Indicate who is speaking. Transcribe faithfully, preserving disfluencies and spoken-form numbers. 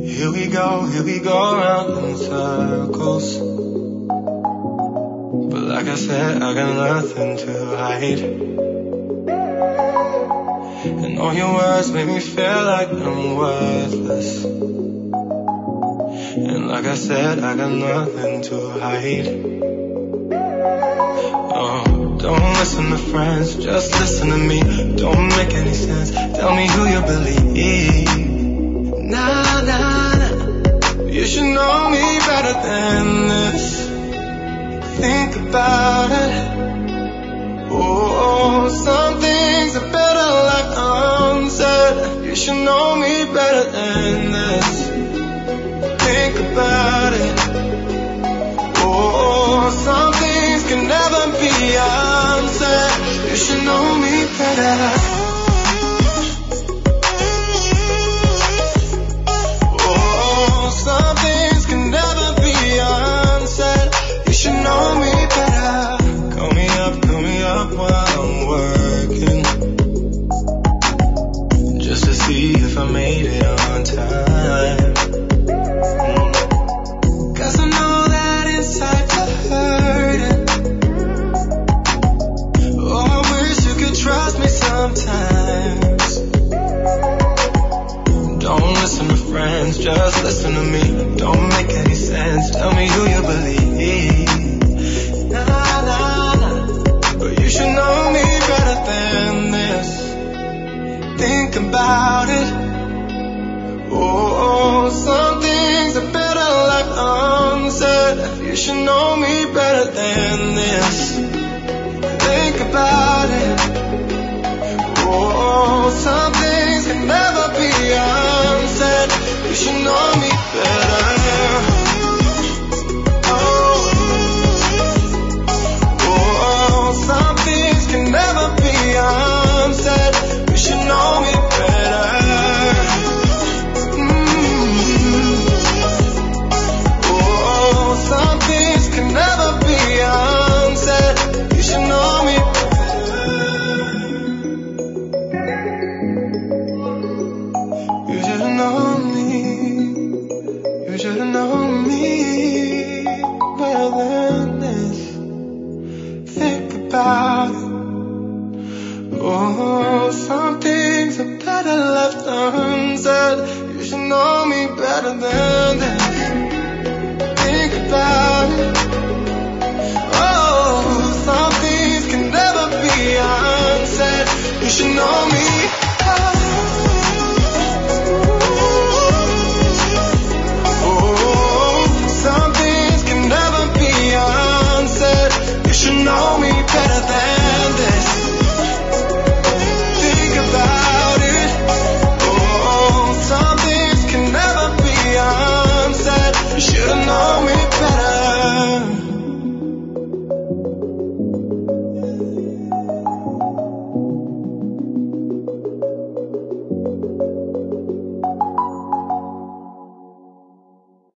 Speaker 1: Here we go, here we go round in circles. But like I said, I got nothing to hide. And all your words make me feel like I'm worthless. And like I said, I got nothing to hide. Oh, don't listen to friends, just listen to me. Don't make any sense, tell me who you believe. Nah, nah, nah, you should know me better than this. Think about it. Oh, some things are better left unsaid. You should know me better than this. Think about it. Oh, some things can never be unsaid. You should know me better. Oh, some things can never be unsaid. You should know me better. Call me up, call me up while I'm working, just to see if I made it on time. Sometimes don't listen to friends, just listen to me. Don't make any sense, tell me who you believe. Nah, nah, nah, but you should know me better than this. Think about it. Oh, some things are better left unsaid. You should know me better than this. Think about it. Oh, some things can never be unsaid. You should know me better. Oh, oh, some things can never be unsaid. You should know me better. Mm-hmm. Oh, some things can never be unsaid. You should know me better. Oh, some things are better left unsaid. You should know me better than this. Think about it. Oh, some things can never be unsaid. You should know me. Oh, some things can never be unsaid. You should know me better than